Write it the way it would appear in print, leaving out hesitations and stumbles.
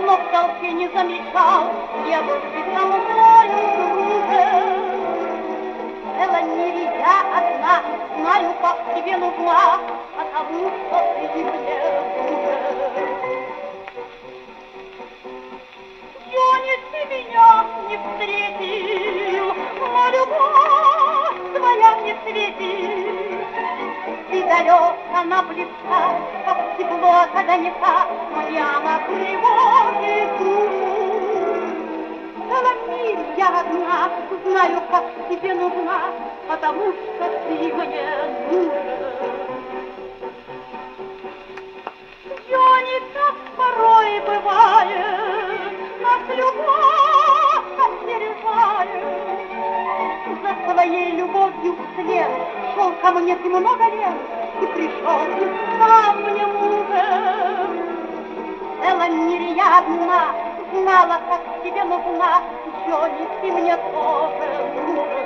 но в толпе не замечал девушки со мною дружат. Эланири, я одна, знаю, как тебе нужна, потому что ты мне дружишь. Джонни, ты меня не встретил, но любовь твоя не светит. Ты далека, она близка, как тепло огонька, моя на тревоге душу. Соломей, я одна, знаю, как тебе нужна, потому что ты мне нужен. Джонни, так порой бывает, нас любовь остерегает. За своей любовью вслед шел ко мне ты много лет, и пришел ты сам мне мужем. Эланири, я одна, знала, как тебе нужна, Джонни, ты мне тоже нужен.